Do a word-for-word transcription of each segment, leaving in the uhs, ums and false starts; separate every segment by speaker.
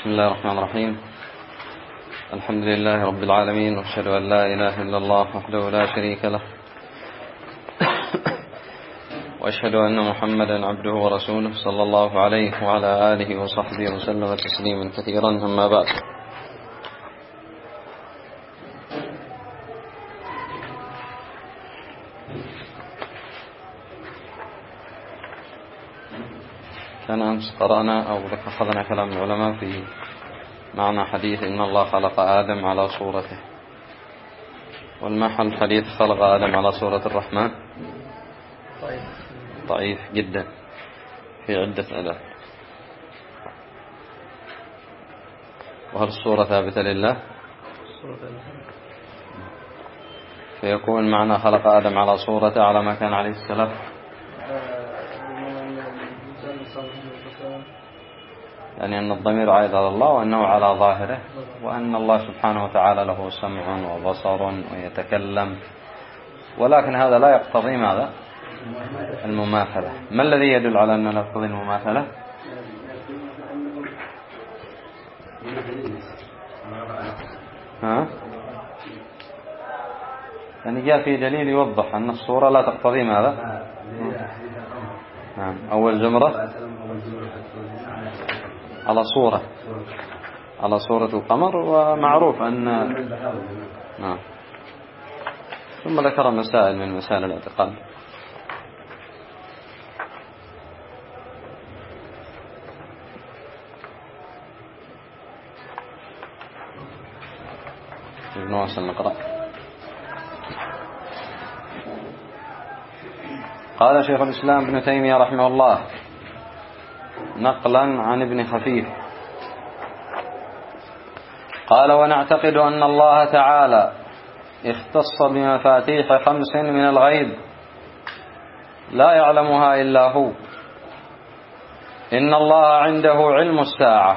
Speaker 1: بسم الله الرحمن الرحيم. الحمد لله رب العالمين، وأشهد أن لا إله إلا الله وحده لا شريك له، وأشهد أن محمدا عبده ورسوله صلى الله عليه وعلى آله وصحبه وسلم تسليما كثيرا. أما بعد، كان أمس قرأنا أو أخذنا كلام العلماء في معنى حديث إن الله خلق آدم على صورته، والمحل حديث خلق آدم على صورة الرحمن ضعيف جدا في عدة أدلة. وهل الصورة ثابتة لله؟ فيكون معنى خلق آدم على صورته على ما كان عليه السلف، يعني أن الضمير عائد على الله، وأنه على ظاهره، وأن الله سبحانه وتعالى له سمع وبصر ويتكلم، ولكن هذا لا يقتضي ماذا؟ المماثلة. ما الذي يدل على أنه لا يقتضي المماثلة؟ ها؟ يعني جاء في دليل يوضح أن الصورة لا تقتضي ماذا؟ نعم. أول جمرة على صورة على صورة القمر، ومعروف أن نعم. ثم ذكر مسائل من مسائل الاعتقاد. نواصل نقرأ. قال شيخ الإسلام ابن تيمية رحمه الله نقلا عن ابن خفيف قال: ونعتقد أن الله تعالى اختص بمفاتيح خمس من الغيب لا يعلمها إلا هو. إن الله عنده علم الساعة،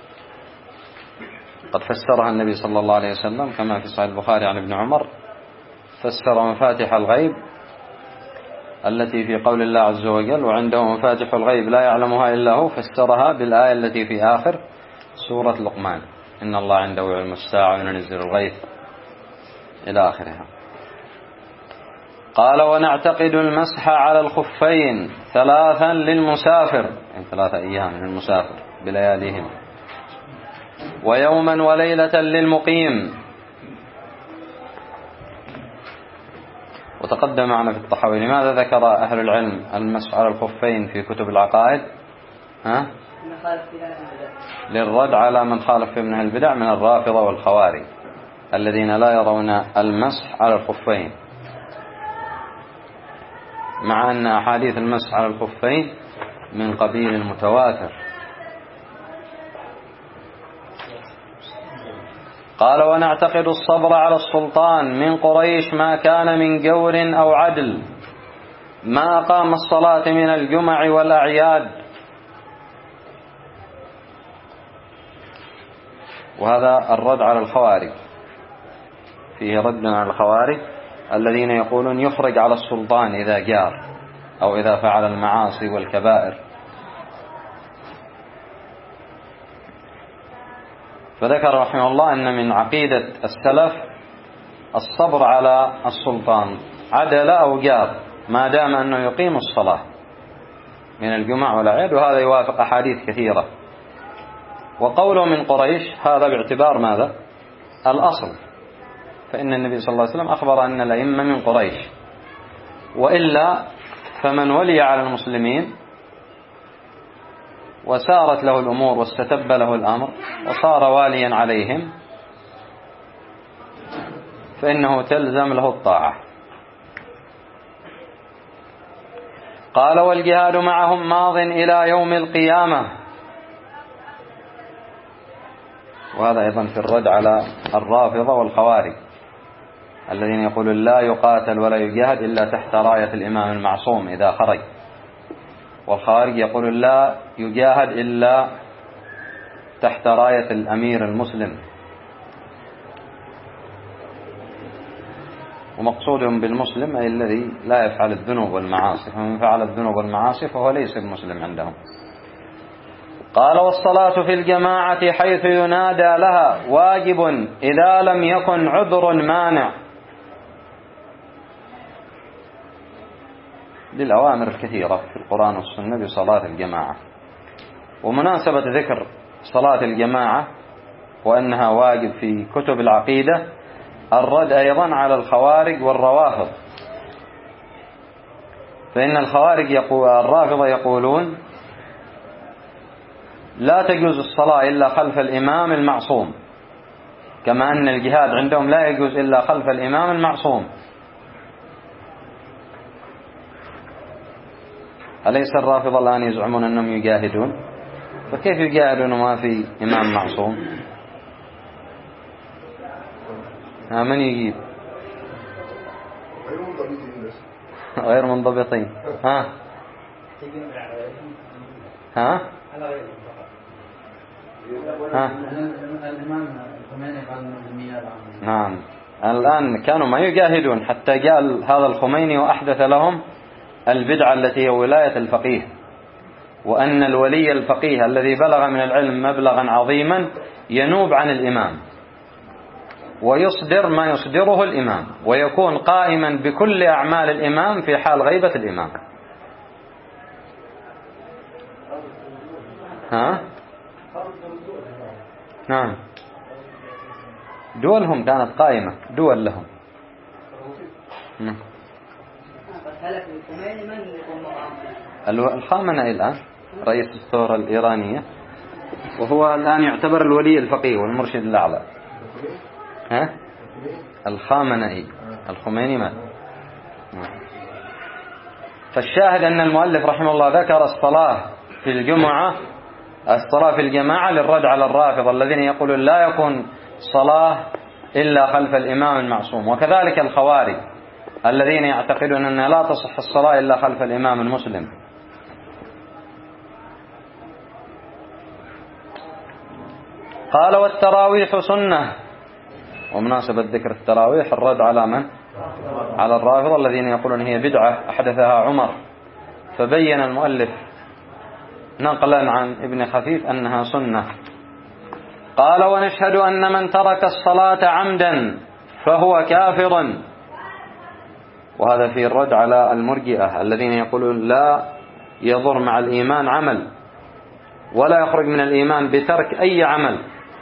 Speaker 1: قد فسرها النبي صلى الله عليه وسلم كما في صحيح البخاري عن ابن عمر، فسر مفاتيح الغيب التي في قول الله عز وجل: وعنده مفاتيح الغيب لا يعلمها إلا هو، فسرها بالآية التي في آخر سورة لقمان: إن الله عنده علم الساعة وينزل الغيث إلى آخرها. قال: ونعتقد المسح على الخفين ثلاثا للمسافر، يعني ثلاثة أيام للمسافر بلياليهم، ويوما وليلة للمقيم. وتقدم معنا في الطحاوي لماذا ذكر أهل العلم المسح على الخفين في كتب العقائد؟ ها؟ للرد على من خالف من أهل البدع من الرافضة والخوارج الذين لا يرون المسح على الخفين، مع أن أحاديث المسح على الخفين من قبيل المتواتر. قال: ونعتقد الصبر على السلطان من قريش ما كان من جور أو عدل، ما أقام الصلاة من الجمع والأعياد. وهذا الرد على الخوارج، فيه رد على الخوارج الذين يقولون يخرج على السلطان إذا جار أو إذا فعل المعاصي والكبائر. فذكر رحمه الله أن من عقيدة السلف الصبر على السلطان عدل أو جار ما دام أنه يقيم الصلاة من الجمع والأعياد، وهذا يوافق أحاديث كثيرة. وقوله من قريش هذا باعتبار ماذا؟ الأصل، فإن النبي صلى الله عليه وسلم أخبر أن الأئمة من قريش، وإلا فمن ولي على المسلمين وسارت له الأمور واستتب له الأمر وصار واليا عليهم فإنه تلزم له الطاعة. قال: والجهاد معهم ماض إلى يوم القيامة. وهذا أيضا في الرد على الرافضة والخوارج الذين يقولون لا يقاتل ولا يجاهد إلا تحت راية الإمام المعصوم إذا خرج، والخوارج يقولون لا يجاهد إلا تحت راية الأمير المسلم. ومقصودهم بالمسلم أي الذي لا يفعل الذنوب والمعاصي، فمن فعل الذنوب والمعاصي فهو ليس المسلم عندهم. قال والصلاة في الجماعة حيث ينادى لها واجب إذا لم يكن عذر مانع. للأوامر الكثيرة في القرآن والسنة بصلاة الجماعة، ومناسبة ذكر صلاة الجماعة وأنها واجب في كتب العقيدة الرد أيضا على الخوارج والروافض، فإن الخوارج يقول الرافضة يقولون لا تجوز الصلاة إلا خلف الإمام المعصوم، كما أن الجهاد عندهم لا يجوز إلا خلف الإمام المعصوم. أليس الرافضة الآن يزعمون أنهم يجاهدون؟ فكيف يجاهدون وما في إمام معصوم؟ ها من يجيب؟ غير منضبطين. ها ها ها نعم. الآن كانوا ما يجاهدون حتى جاء هذا الخميني وأحدث لهم البدعة التي هي ولاية الفقيه، وأن الولي الفقيه الذي بلغ من العلم مبلغا عظيما ينوب عن الإمام ويصدر ما يصدره الإمام، ويكون قائما بكل أعمال الإمام في حال غيبة الإمام. ها؟ نعم. دولهم كانت قائمة، دول لهم. الخامنئي الآن رئيس الثورة الإيرانية، وهو الآن يعتبر الولي الفقيه والمرشد الأعلى. ها؟ الخامنئي، الخميني مات. فالشاهد أن المؤلف رحمه الله ذكر الصلاة في الجمعة، الصلاة في الجماعة للرد على الرافضة الذين يقولون لا يكون صلاة إلا خلف الإمام المعصوم، وكذلك الخوارج الذين يعتقدون أن لا تصح الصلاة إلا خلف الإمام المسلم. قال والتراويح سنة. ومناسبة ذكر التراويح الرد على من؟ على الرافضة الذين يقولون هي بدعة أحدثها عمر، فبين المؤلف نقلا عن ابن خفيف أنها سنة. قال ونشهد أن من ترك الصلاة عمدا فهو كافر. وهذا في الرد على المرجئة الذين يقولون لا يضر مع الإيمان عمل، ولا يخرج من الإيمان بترك أي عمل.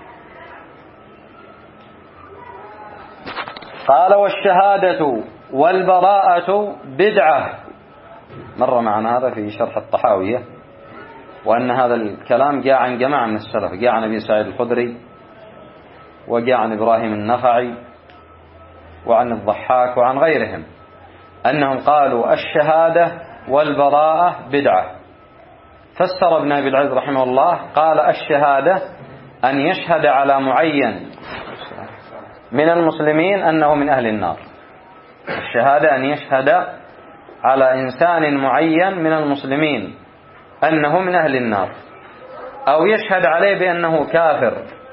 Speaker 1: قال والشهادة والبراءة بدعة. مر معنا هذا في شرح الطحاوية، وأن هذا الكلام جاء عن جماعة من السلف، جاء عن أبي سعيد الخدري، وجاء عن إبراهيم النخعي، وعن الضحاك، وعن غيرهم، أنهم قالوا الشهادة والبراءة بدعة. فسر ابن أبي العز رحمه الله قال الشهادة أن يشهد على معين من المسلمين أنه من أهل النار. الشهادة أن يشهد على إنسان معين من المسلمين أنه من أهل النار، أو يشهد عليه بأنه كافر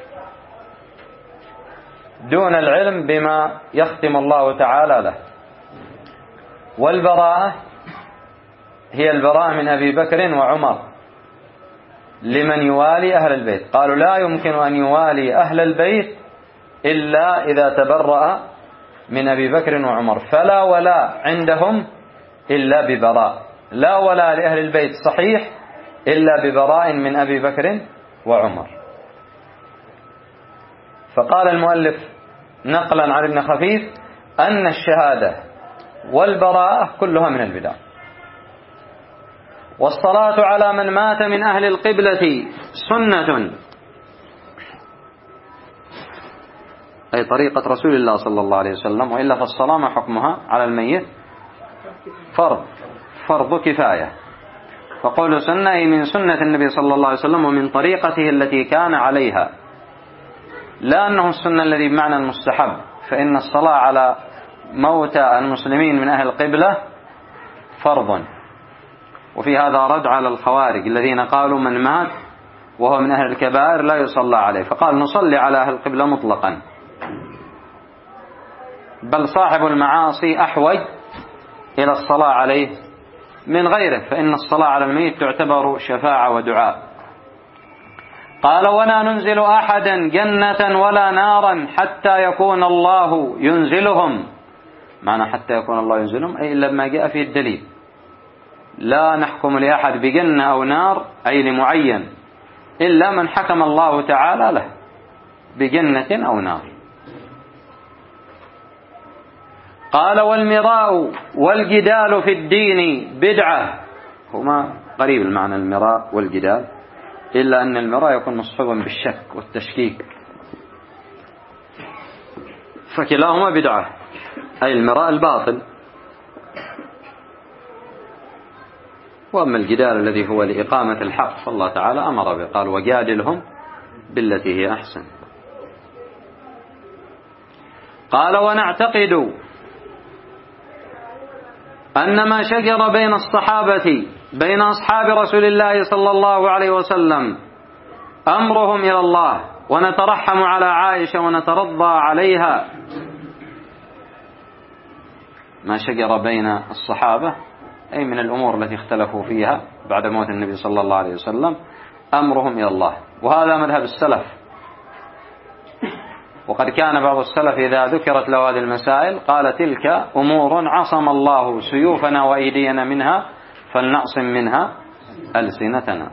Speaker 1: دون العلم بما يختم الله تعالى له. والبراءة هي البراءة من أبي بكر وعمر لمن يوالي أهل البيت. قالوا لا يمكن أن يوالي أهل البيت إلا إذا تبرأ من أبي بكر وعمر، فلا ولا عندهم إلا ببراء، لا ولا لأهل البيت صحيح إلا ببراء من أبي بكر وعمر. فقال المؤلف نقلا عن ابن خفيف أن الشهادة والبراءة كلها من البدع. والصلاة على من مات من أهل القبلة سنة، أي طريقة رسول الله صلى الله عليه وسلم، وإلا فالصلاة ما حكمها على الميت؟ فرض، فرض كفاية. فقول سنة أي من سنة النبي صلى الله عليه وسلم ومن طريقته التي كان عليها، لا أنه السنة الذي بمعنى المستحب، فإن الصلاة على موتى المسلمين من أهل القبلة فرض. وفي هذا رد على الخوارج الذين قالوا من مات وهو من أهل الكبائر لا يصلى عليه، فقال نصلي على أهل القبلة مطلقا، بل صاحب المعاصي أحوج إلى الصلاة عليه من غيره، فإن الصلاة على الميت تعتبر شفاعة ودعاء. قال ولا ننزل أحدا جنة ولا نارا حتى يكون الله ينزلهم. معنى حتى يكون الله ينزلهم أي إلا ما جاء فيه الدليل. لا نحكم لأحد بجنة أو نار أي لمعين إلا من حكم الله تعالى له بجنة أو نار. قال والمراء والجدال في الدين بدعة. هما قريب المعنى المراء والجدال، إلا أن المراء يكون مصحوبا بالشك والتشكيك، فكلاهما بدعة أي المراء الباطل. وأما الجدال الذي هو لإقامة الحق فالله تعالى أمر به، قال وجادلهم بالتي هي أحسن. قال ونعتقد أن ما شجر بين الصحابة بين أصحاب رسول الله صلى الله عليه وسلم أمرهم إلى الله، ونترحم على عائشة ونترضى عليها. ما شجر بين الصحابة أي من الأمور التي اختلفوا فيها بعد موت النبي صلى الله عليه وسلم أمرهم إلى الله، وهذا مذهب السلف. وقد كان بعض السلف إذا ذكرت له هذه المسائل قال تلك أمور عصم الله سيوفنا وأيدينا منها فلنعصم منها ألسنتنا.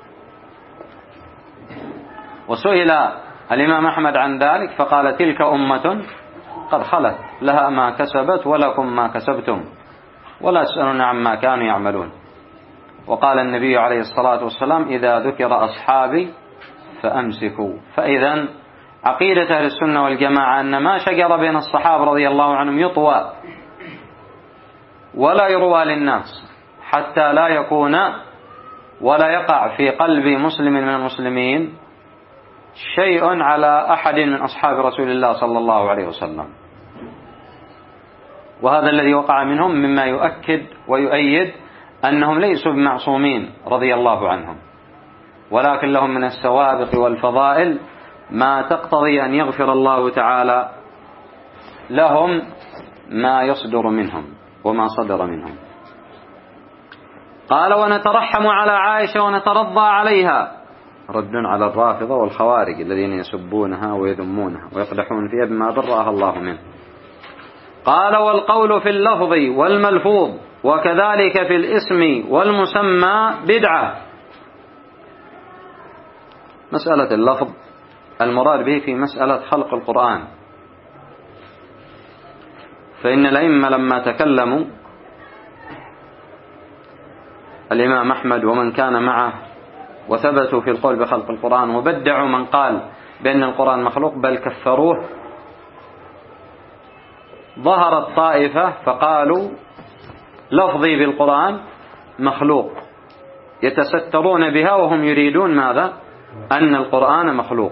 Speaker 1: وسئل الإمام أحمد عن ذلك فقال تلك أمة قد خلت لها ما كسبت ولكم ما كسبتم ولا تسألون عما كانوا يعملون. وقال النبي عليه الصلاة والسلام إذا ذكر أصحابي فأمسكوا. فإذا عقيدة أهل السنة والجماعة أن ما شجر بين الصحابة رضي الله عنهم يطوى ولا يروى للناس حتى لا يكون ولا يقع في قلب مسلم من المسلمين شيء على أحد من أصحاب رسول الله صلى الله عليه وسلم. وهذا الذي وقع منهم مما يؤكد ويؤيد أنهم ليسوا بمعصومين رضي الله عنهم، ولكن لهم من السوابق والفضائل ما تقتضي أن يغفر الله تعالى لهم ما يصدر منهم وما صدر منهم. قال ونترحم على عائشة ونترضى عليها، رد على الرافضة والخوارج الذين يسبونها ويذمونها ويقدحون فيها بما برأها الله منه. قال والقول في اللفظ والملفوظ وكذلك في الاسم والمسمى بدعة. مسألة اللفظ المراد به في مسألة خلق القرآن، فإن الأئمة لما تكلموا الإمام أحمد ومن كان معه وثبتوا في القول بخلق القرآن وبدعوا من قال بأن القرآن مخلوق بل كفروه، ظهرت طائفة فقالوا لفظي بالقرآن مخلوق، يتسترون بها وهم يريدون ماذا؟ أن القرآن مخلوق.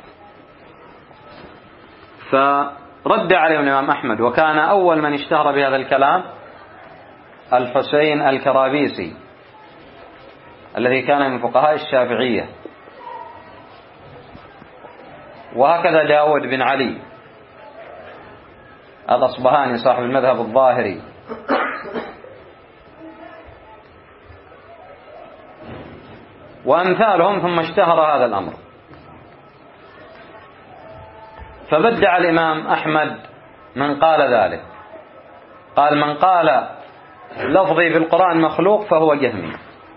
Speaker 1: فرد عليهم الإمام أحمد، وكان أول من اشتهر بهذا الكلام الحسين الكرابيسي الذي كان من فقهاء الشافعية، وهكذا داود بن علي الأصبهاني صاحب المذهب الظاهري، وأمثالهم، ثم اشتهر هذا الأمر. فبدع الإمام أحمد من قال ذلك، قال من قال لفظي بالقرآن مخلوق فهو جهمي،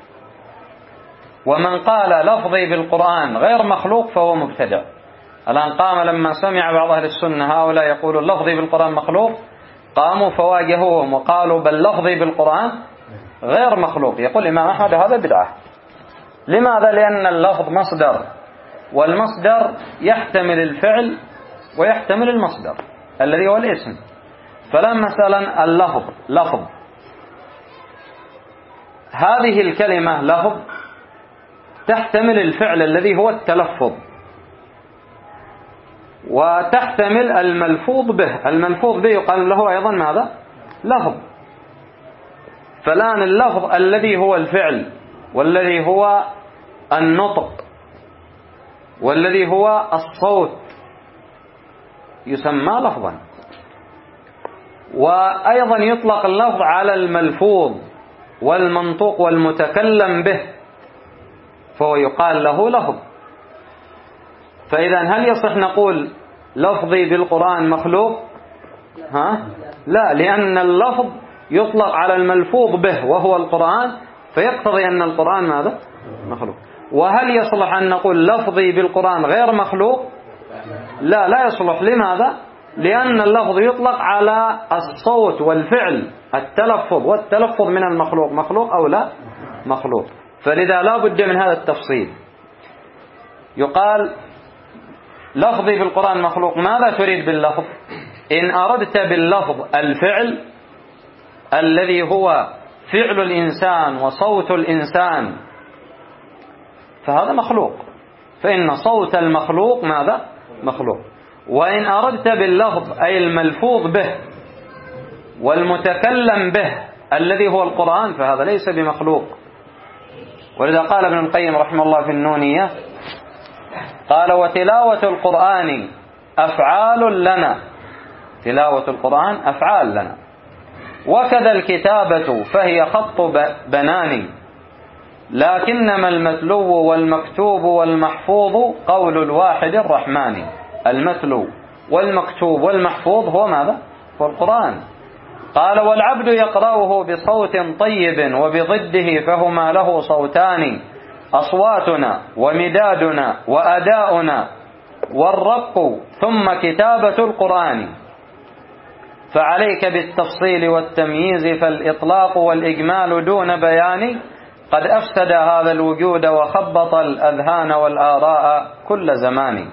Speaker 1: ومن قال لفظي بالقرآن غير مخلوق فهو مبتدع. الآن قام لما سمع بعض أهل السنة هؤلاء يقولون لفظي بالقرآن مخلوق، قاموا فواجهوهم وقالوا بل لفظي بالقرآن غير مخلوق. يقول الإمام أحمد هذا بدعة. لماذا؟ لأن اللفظ مصدر، والمصدر يحتمل الفعل ويحتمل المصدر الذي هو الاسم. فلا مثلا اللفظ لفظ، هذه الكلمة لفظ تحتمل الفعل الذي هو التلفظ، وتحتمل الملفوظ به. الملفوظ به يقال له أيضا ماذا؟ لفظ. فالآن اللفظ الذي هو الفعل والذي هو النطق والذي هو الصوت يسمى لفظا. وأيضا يطلق اللفظ على الملفوظ والمنطوق والمتكلم به، فهو يقال له لفظ. فإذا هل يصح نقول لفظي بالقرآن مخلوق؟ ها؟ لا، لأن اللفظ يطلق على الملفوظ به وهو القرآن، فيقتضي أن القرآن ماذا؟ مخلوق. وهل يصلح أن نقول لفظي بالقرآن غير مخلوق؟ لا، لا يصلح. لماذا؟ لأن اللفظ يطلق على الصوت والفعل، التلفظ، والتلفظ من المخلوق مخلوق أو لا مخلوق. فلذا لا بد من هذا التفصيل. يقال لفظي بالقرآن مخلوق، ماذا تريد باللفظ؟ إن أردت باللفظ الفعل الذي هو فعل الإنسان وصوت الإنسان فهذا مخلوق، فإن صوت المخلوق ماذا؟ مخلوق. وإن أردت باللفظ أي الملفوظ به والمتكلم به الذي هو القرآن فهذا ليس بمخلوق. ولذا قال ابن القيم رحمه الله في النونية، قال وتلاوة القرآن أفعال لنا، تلاوة القرآن أفعال لنا، وكذا الكتابة فهي خط بنان، لكنما المتلو والمكتوب والمحفوظ قول الواحد الرحمن. المتلو والمكتوب والمحفوظ هو ماذا؟ هو القرآن. قال والعبد يقرأه بصوت طيب وبضده فهما له صوتان، أصواتنا ومدادنا وأداؤنا والرق ثم كتابة القرآن. فعليك بالتفصيل والتمييز، فالإطلاق والإجمال دون بيان قد أفسد هذا الوجود وخبط الأذهان والآراء كل زمان.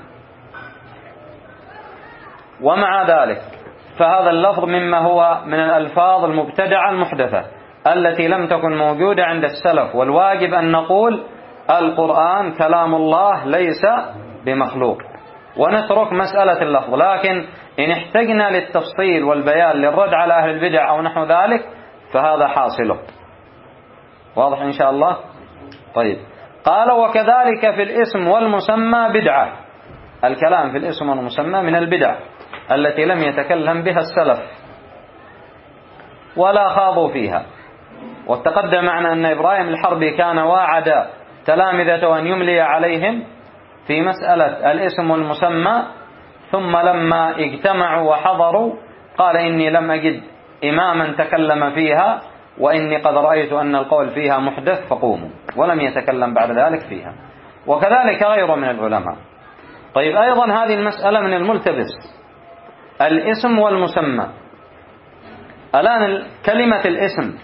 Speaker 1: ومع ذلك فهذا اللفظ مما هو من الألفاظ المبتدعة المحدثة التي لم تكن موجودة عند السلف، والواجب أن نقول القرآن كلام الله ليس بمخلوق، ونترك مسألة اللفظ. لكن إن احتجنا للتفصيل والبيان للرد على أهل البدع أو نحو ذلك فهذا حاصله. واضح إن شاء الله؟ طيب. قال وكذلك في الاسم والمسمى بدعة. الكلام في الاسم والمسمى من البدع التي لم يتكلم بها السلف ولا خاضوا فيها. وتقدم معنا أن إبراهيم الحربي كان واعد تلامذته أن يملي عليهم في مسألة الاسم والمسمى، ثم لما اجتمعوا وحضروا قال إني لم أجد إماما تكلم فيها، وإني قد رأيت أن القول فيها محدث فقوموا، ولم يتكلم بعد ذلك فيها. وكذلك غيره من العلماء. طيب، أيضا هذه المسألة من الملتبس، الاسم والمسمى. الآن كلمة الاسم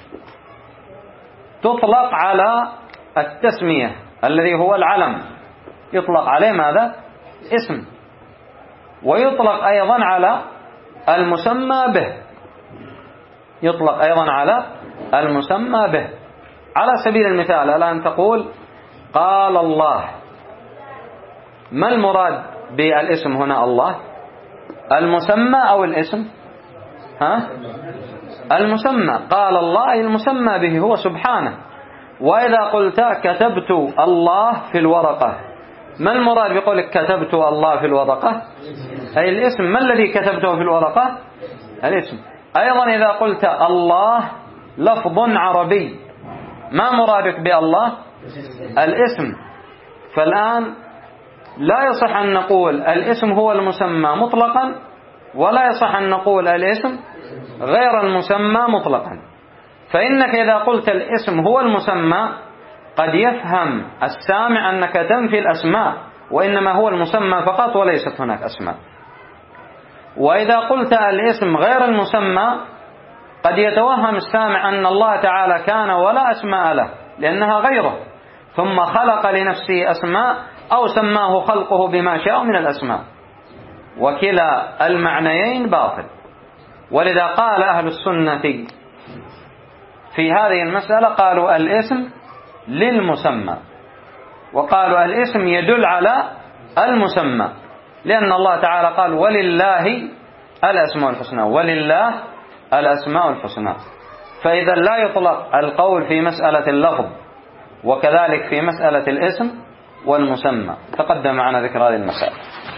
Speaker 1: تطلق على التسمية الذي هو العلم، يطلق عليه ماذا؟ اسم. ويطلق أيضا على المسمى به، يطلق أيضا على المسمى به. على سبيل المثال الآن تقول قال الله، ما المراد بالاسم هنا؟ الله المسمى أو الاسم؟ ها؟ المسمى. قال الله المسمى به هو سبحانه. وإذا قلت كتبت الله في الورقة، ما المراد بقولك كتبت الله في الورقة؟ أي الاسم. ما الذي كتبته في الورقة؟ الاسم. أيضا إذا قلت الله لفظ عربي، ما مرادك بالله؟ الاسم. فالآن لا يصح أن نقول الاسم هو المسمى مطلقا، ولا يصح أن نقول الاسم غير المسمى مطلقا. فإنك إذا قلت الاسم هو المسمى قد يفهم السامع أنك تنفي الأسماء، وإنما هو المسمى فقط وليست هناك أسماء. وإذا قلت الاسم غير المسمى قد يتوهم السامع أن الله تعالى كان ولا أسماء له لأنها غيره، ثم خلق لنفسه أسماء أو سماه خلقه بما شاء من الأسماء، وكلا المعنيين باطل. ولذا قال أهل السنة في هذه المسألة، قالوا الاسم للمسمى، وقالوا الاسم يدل على المسمى، لأن الله تعالى قال ولله الأسماء الحسنى، ولله الأسماء الحسنى. فإذا لا يطلق القول في مسألة اللفظ، وكذلك في مسألة الاسم والمسمى. تقدم معنا ذكر هذه المسائل.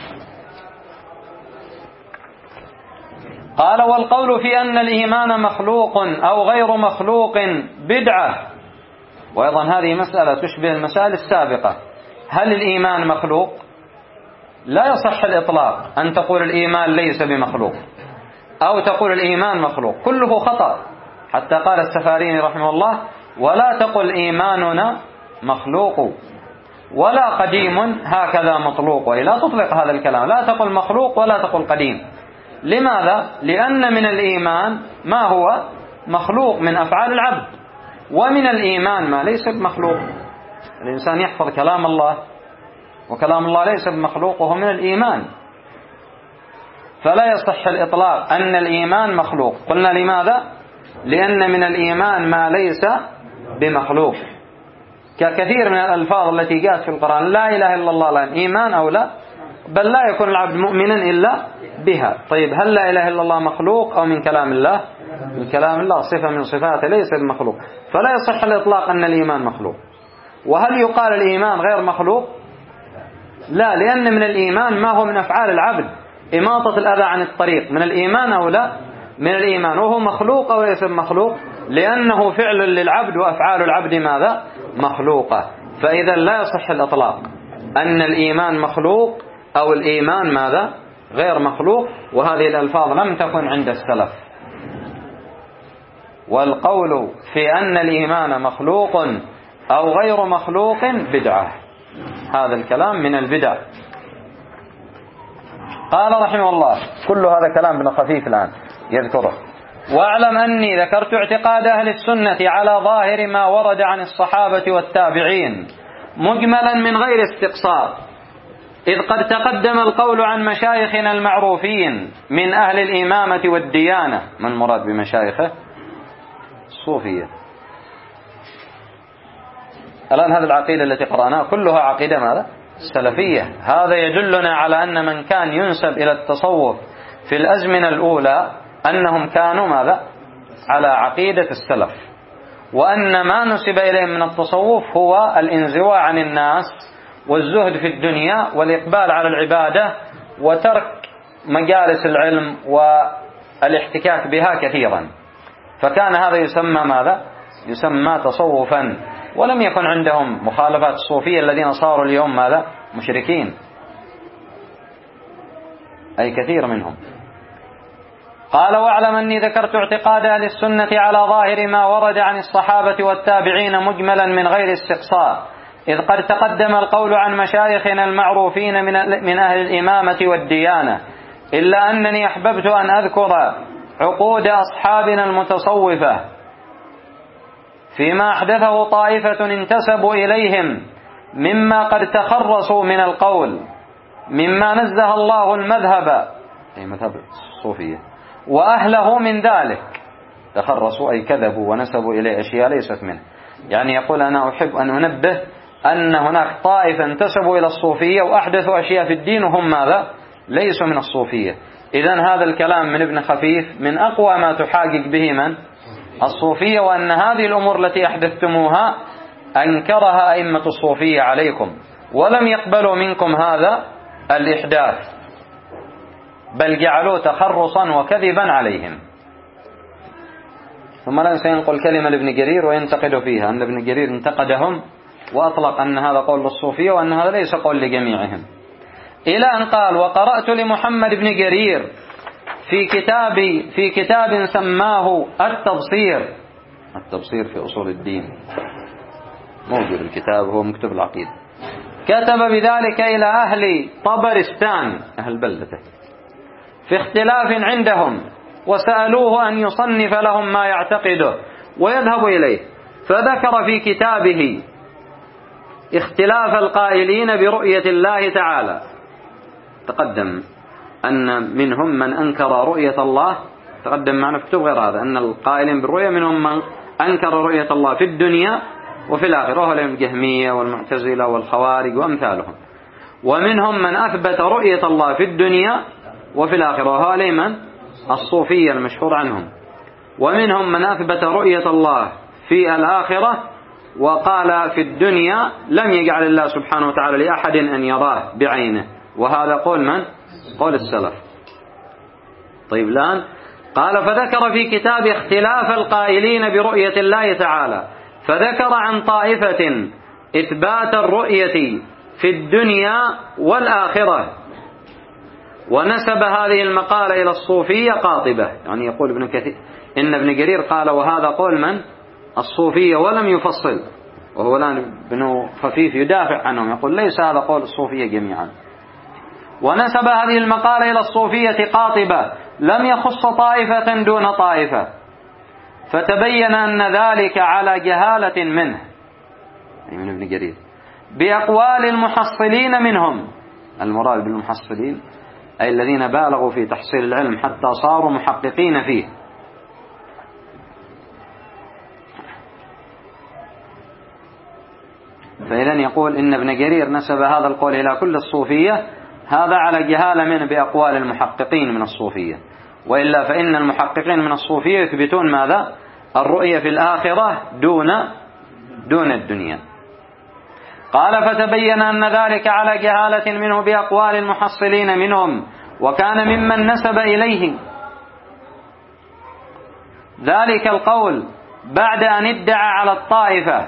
Speaker 1: قال والقول في أن الإيمان مخلوق أو غير مخلوق بدعة. وأيضا هذه مسألة تشبه المسائل السابقة. هل الإيمان مخلوق؟ لا يصح الإطلاق أن تقول الإيمان ليس بمخلوق أو تقول الإيمان مخلوق، كله خطأ. حتى قال السفاريني رحمه الله: ولا تقل إيماننا مخلوق ولا قديم هكذا مطلوق. ولا تطلق هذا الكلام، لا تقل مخلوق ولا تقل قديم. لماذا؟ لأن من الإيمان ما هو مخلوق من أفعال العبد، ومن الإيمان ما ليس بمخلوق. الإنسان يحفظ كلام الله، وكلام الله ليس بمخلوق وهو من الإيمان. فلا يصح الإطلاق أن الإيمان مخلوق. قلنا لماذا؟ لأن من الإيمان ما ليس بمخلوق، ككثير من الألفاظ التي جاءت في القرآن: لا إله إلا الله لا إيمان أو لا، بل لا يكون العبد مؤمنا إلا بها. طيب، هل لا إله إلا الله مخلوق أو من كلام الله؟ من كلام الله، صفة من صفاته ليس بمخلوق. فلا يصح الإطلاق أن الإيمان مخلوق. وهل يقال الإيمان غير مخلوق؟ لا، لأن من الإيمان ما هو من أفعال العبد. إماطة الأذى عن الطريق من الإيمان أو لا؟ من الإيمان. وهو مخلوق أو ليس مخلوق؟ لأنه فعل للعبد، وأفعال العبد ماذا؟ مخلوقة. فإذا لا يصح الإطلاق أن الإيمان مخلوق أو الإيمان ماذا؟ غير مخلوق. وهذه الألفاظ لم تكن عند السلف. والقول في أن الإيمان مخلوق أو غير مخلوق بدعة. هذا الكلام من البدع. قال رحمه الله: كل هذا كلام ابن خفيف الآن يذكره. واعلم أني ذكرت اعتقاد أهل السنة على ظاهر ما ورد عن الصحابة والتابعين مجملا من غير استقصاء، إذ قد تقدم القول عن مشايخنا المعروفين من أهل الإمامة والديانة. من المراد بمشايخه؟ الصوفية. الآن هذه العقيدة التي قرأناها كلها عقيدة ماذا؟ السلفية. هذا يدلنا على أن من كان ينسب إلى التصوف في الأزمنة الأولى أنهم كانوا ماذا؟ على عقيدة السلف، وأن ما نسب إليهم من التصوف هو الانزواء عن الناس والزهد في الدنيا والإقبال على العبادة وترك مجالس العلم والاحتكاك بها كثيرا. فكان هذا يسمى ماذا؟ يسمى تصوفا. ولم يكن عندهم مخالفات الصوفية الذين صاروا اليوم ماذا؟ مشركين، أي كثير منهم. قال: واعلم أني ذكرت اعتقاد أهل السنة على ظاهر ما ورد عن الصحابة والتابعين مجملا من غير استقصاء، إذ قد تقدم القول عن مشايخنا المعروفين من أهل الإمامة والديانة، إلا أنني أحببت أن أذكر عقود أصحابنا المتصوفة فيما أحدثه طائفة انتسبوا إليهم مما قد تخرصوا من القول، مما نزه الله المذهب، أي مذهب الصوفية، وأهله من ذلك. تخرصوا أي كذبوا ونسبوا إليه أشياء ليست منه. يعني يقول: أنا أحب أن أنبه أن هناك طائفة انتسبوا إلى الصوفية وأحدثوا أشياء في الدين وهم ماذا؟ ليسوا من الصوفية. إذن هذا الكلام من ابن خفيف من أقوى ما تحاجج به من؟ الصوفية. وأن هذه الأمور التي أحدثتموها أنكرها أئمة الصوفية عليكم، ولم يقبلوا منكم هذا الإحداث، بل جعلوه تخرصا وكذبا عليهم. ثم لا سينقل كلمة لابن جرير وينتقد فيها أن ابن جرير انتقدهم وأطلق أن هذا قول للصوفية وأن هذا ليس قول لجميعهم، إلى أن قال: وقرأت لمحمد بن جرير في كتاب في كتاب سماه التبصير. التبصير في أصول الدين موجود الكتاب، هو مكتوب العقيدة. كتب بذلك إلى أهل طبرستان، أهل بلدته، في اختلاف عندهم، وسألوه أن يصنف لهم ما يعتقده ويذهب إليه، فذكر في كتابه اختلاف القائلين برؤية الله تعالى. تقدم أن منهم من أنكر رؤية الله، تقدم معنا في كتب غير هذا أن القائلين بالرؤية منهم من أنكر رؤية الله في الدنيا وفي الآخرة، وهو الجهمية والمعتزلة والخوارج وأمثالهم. ومنهم من أثبت رؤية الله في الدنيا وفي الآخرة، وهو من؟ الصوفية المشهور عنهم. ومنهم من أثبت رؤية الله في الآخرة وقال في الدنيا لم يجعل الله سبحانه وتعالى لأحد أن يراه بعينه، وهذا قول من؟ قول السلف. طيب الآن قال: فذكر في كتاب اختلاف القائلين برؤية الله تعالى، فذكر عن طائفة إثبات الرؤية في الدنيا والآخرة، ونسب هذه المقالة إلى الصوفية قاطبة. يعني يقول ابن كثير إن ابن جرير قال وهذا قول من؟ الصوفية، ولم يفصل، وهو الآن ابن خفيف يدافع عنهم يقول ليس هذا قول الصوفية جميعا. ونسب هذه المقالة إلى الصوفية قاطبة لم يخص طائفة دون طائفة، فتبين أن ذلك على جهالة منه، أي من ابن جرير، بأقوال المحصلين منهم. المراد بالمحصلين أي الذين بالغوا في تحصيل العلم حتى صاروا محققين فيه. فإذن يقول إن ابن جرير نسب هذا القول إلى كل الصوفية، هذا على جهالة منه بأقوال المحققين من الصوفية، وإلا فإن المحققين من الصوفية يثبتون ماذا؟ الرؤية في الآخرة دون دون الدنيا. قال فتبين أن ذلك على جهالة منه بأقوال المحصلين منهم، وكان ممن نسب إليه ذلك القول بعد أن ادعى على الطائفة،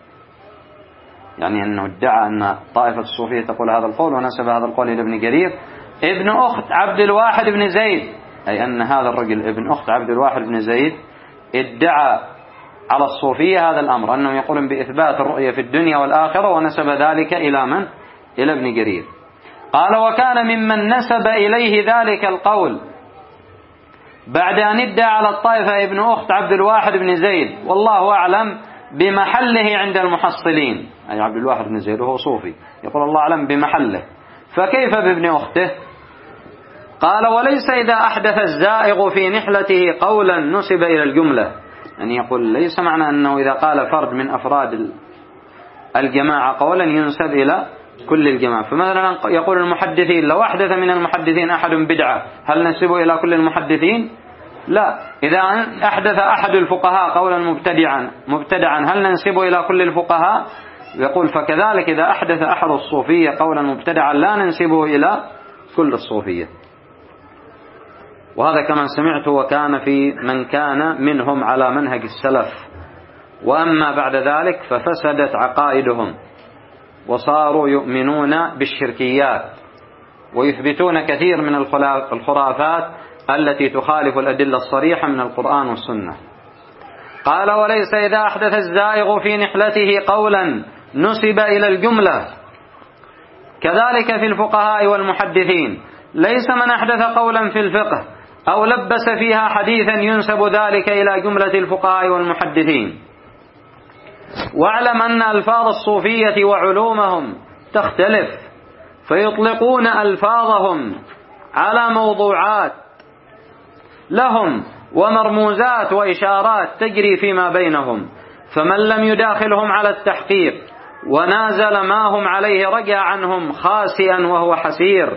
Speaker 1: يعني أنه ادعى أن طائفة الصوفية تقول هذا القول ونسب هذا القول إلى ابن جرير، ابن أخت عبد الواحد بن زيد، أي أن هذا الرجل ابن أخت عبد الواحد بن زيد ادعى على الصوفية هذا الأمر، أنهم يقولون بإثبات الرؤية في الدنيا والآخرة، ونسب ذلك إلى من؟ إلى ابن جرير. قال وكان ممن نسب إليه ذلك القول بعد أن ادعى على الطائفة ابن أخت عبد الواحد بن زيد، والله أعلم بمحله عند المحصلين، أي عبد الواحد بن زيد وهو صوفي، يقول الله أعلم بمحله، فكيف بابن أخته؟ قال وليس إذا أحدث الزائغ في نحلته قولا نسب إلى الجملة، يعني يقول ليس معنى أنه إذا قال فرد من أفراد الجماعة قولا ينسب إلى كل الجماعة. فمثلا يقول المحدثين لو أحدث من المحدثين أحد بدعة هل نسبه إلى كل المحدثين؟ لا. إذا أحدث أحد الفقهاء قولا مبتدعا مبتدعا هل ننسبه إلى كل الفقهاء؟ يقول فكذلك إذا أحدث أحد الصوفية قولا مبتدعا لا ننسبه إلى كل الصوفية. وهذا كما سمعت وكان في من كان منهم على منهج السلف، وأما بعد ذلك ففسدت عقائدهم وصاروا يؤمنون بالشركيات ويثبتون كثير من الخرافات التي تخالف الأدلة الصريحة من القرآن والسنة. قال وليس إذا أحدث الزائغ في نحلته قولا نسب إلى الجملة، كذلك في الفقهاء والمحدثين، ليس من أحدث قولا في الفقه أو لبس فيها حديثا ينسب ذلك إلى جملة الفقهاء والمحدثين. واعلم أن ألفاظ الصوفية وعلومهم تختلف، فيطلقون ألفاظهم على موضوعات لهم ومرموزات وإشارات تجري فيما بينهم، فمن لم يداخلهم على التحقيق ونازل ما هم عليه رجع عنهم خاسئا وهو حسير.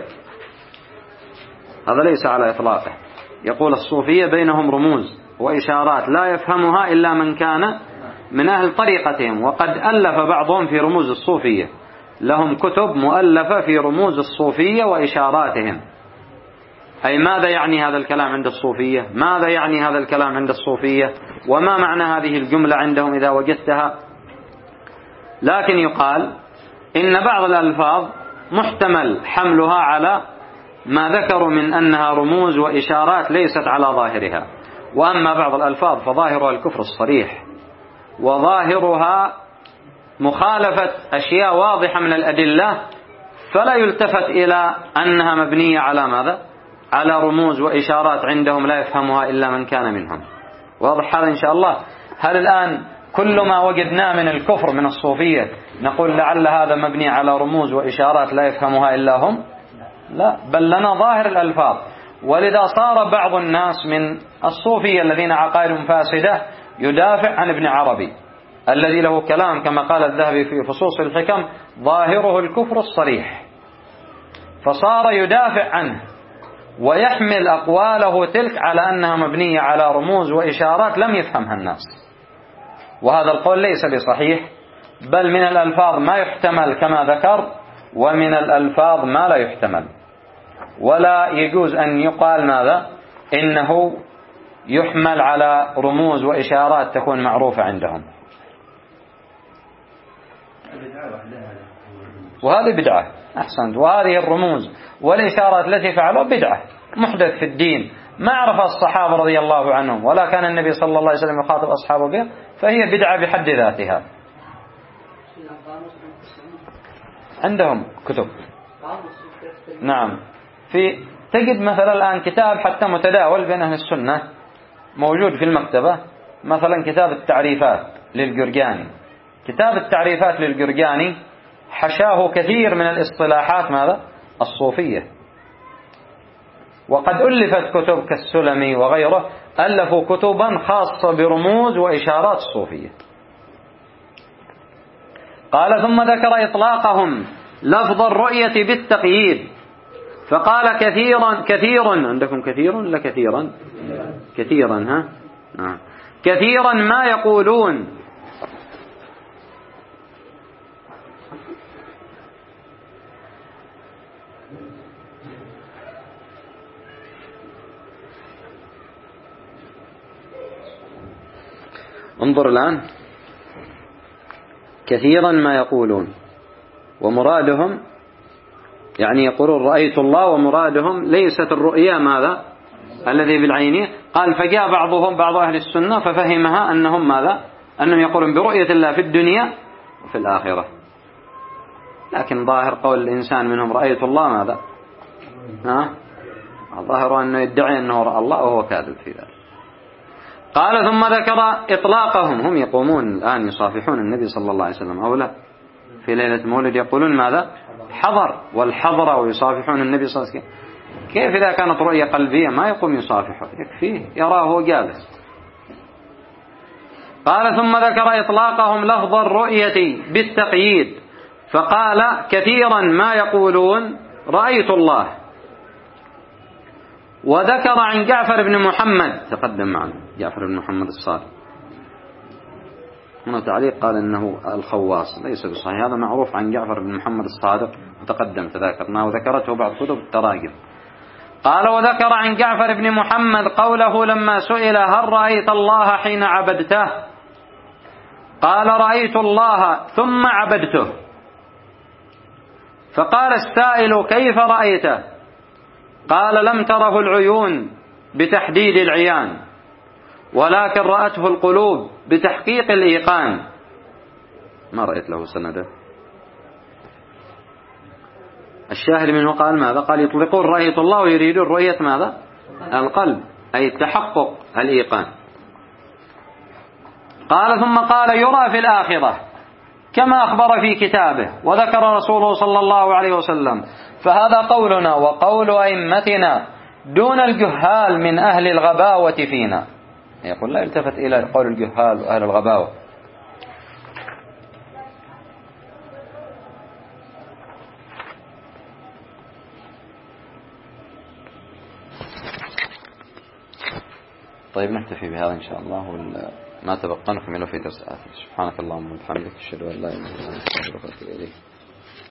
Speaker 1: هذا ليس على إطلاقه. يقول الصوفية بينهم رموز وإشارات لا يفهمها إلا من كان من أهل طريقتهم، وقد ألف بعضهم في رموز الصوفية، لهم كتب مؤلفة في رموز الصوفية وإشاراتهم. أي ماذا يعني هذا الكلام عند الصوفية؟ ماذا يعني هذا الكلام عند الصوفية؟ وما معنى هذه الجملة عندهم إذا وجدتها؟ لكن يقال إن بعض الألفاظ محتمل حملها على ما ذكروا من أنها رموز وإشارات ليست على ظاهرها، وأما بعض الألفاظ فظاهرها الكفر الصريح، وظاهرها مخالفة أشياء واضحة من الأدلة، فلا يلتفت إلى أنها مبنية على ماذا؟ على رموز وإشارات عندهم لا يفهمها إلا من كان منهم. واضح هذا إن شاء الله؟ هل الآن كل ما وجدناه من الكفر من الصوفية نقول لعل هذا مبني على رموز وإشارات لا يفهمها إلا هم؟ لا، بل لنا ظاهر الألفاظ. ولذا صار بعض الناس من الصوفية الذين عقائدهم فاسدة يدافع عن ابن عربي الذي له كلام كما قال الذهبي في فصوص الحكم ظاهره الكفر الصريح، فصار يدافع عنه ويحمل أقواله تلك على أنها مبنية على رموز وإشارات لم يفهمها الناس، وهذا القول ليس بصحيح، بل من الألفاظ ما يحتمل كما ذكر، ومن الألفاظ ما لا يحتمل، ولا يجوز أن يقال ماذا؟ إنه يحمل على رموز وإشارات تكون معروفة عندهم. وهذه بدعة. أحسنت. وهذه الرموز والإشارات التي فعلوا بدعة محدث في الدين ما عرف الصحابة رضي الله عنهم ولا كان النبي صلى الله عليه وسلم يخاطب أصحابه بها، فهي بدعة بحد ذاتها. عندهم كتب. نعم. في تجد مثلا الآن كتاب حتى متداول بين أهل السنة موجود في المكتبة، مثلا كتاب التعريفات للجرجاني. كتاب التعريفات للجرجاني حشاه كثير من الاصطلاحات ماذا؟ الصوفية. وقد ألفت كتب كالسلمي وغيره ألفوا كتبا خاصة برموز وإشارات الصوفية. قال ثم ذكر إطلاقهم لفظ الرؤية بالتقييد فقال كثيرا كثيرا عندكم كثير لا كثيرا كثيرا ها آه. كثيرا ما يقولون انظر الآن كثيرا ما يقولون ومرادهم يعني يقولون رأيت الله ومرادهم ليست الرؤيا ماذا الذي بالعينية. قال فجاء بعضهم بعض أهل السنة ففهمها أنهم ماذا أنهم يقولون برؤية الله في الدنيا وفي الآخرة، لكن ظاهر قول الإنسان منهم رأيت الله ماذا ها ظاهر أنه يدعي أنه رأى الله وهو كاذب في ذلك. قال ثم ذكر إطلاقهم، هم يقومون الآن يصافحون النبي صلى الله عليه وسلم أو لا في ليلة مولد يقولون ماذا حضر والحضر ويصافحون النبي صلى الله عليه وسلم. كيف إذا كانت رؤية قلبية ما يقوم يصافحه يكفيه يراه وهو جالس. قال ثم ذكر إطلاقهم لفظ الرؤية بالتقييد فقال كثيرا ما يقولون رأيت الله. وذكر عن جعفر بن محمد تقدم معنا جعفر بن محمد الصادق هنا تعليق قال إنه الخواص ليس بصحيح، هذا معروف عن جعفر بن محمد الصادق وتقدم تذاكرناه وذكرته بعض كتب التراجم. قال وذكر عن جعفر بن محمد قوله لما سئل هل رأيت الله حين عبدته قال رأيت الله ثم عبدته. فقال السائل كيف رأيته قال لم تره العيون بتحديد العيان ولكن رأته القلوب بتحقيق الإيقان. ما رأيت له سنده. الشاهد منه قال ماذا قال يطلقون رأيت الله ويريدون رؤية ماذا القلب أي تحقق الإيقان. قال ثم قال يرى في الآخرة كما أخبر في كتابه وذكر رسوله صلى الله عليه وسلم. فهذا قولنا وقول أئمتنا دون الجهال من أهل الغباوة فينا. يقول لا يلتفت إلى قول الجهال وأهل الغباوة. طيب نكتفي بهذا إن شاء الله وما تبقى نكمله في درس آخر. سبحانك اللهم وبحمدك أشهد أن لا إله إلا أنت أستغفرك وأتوب إليك.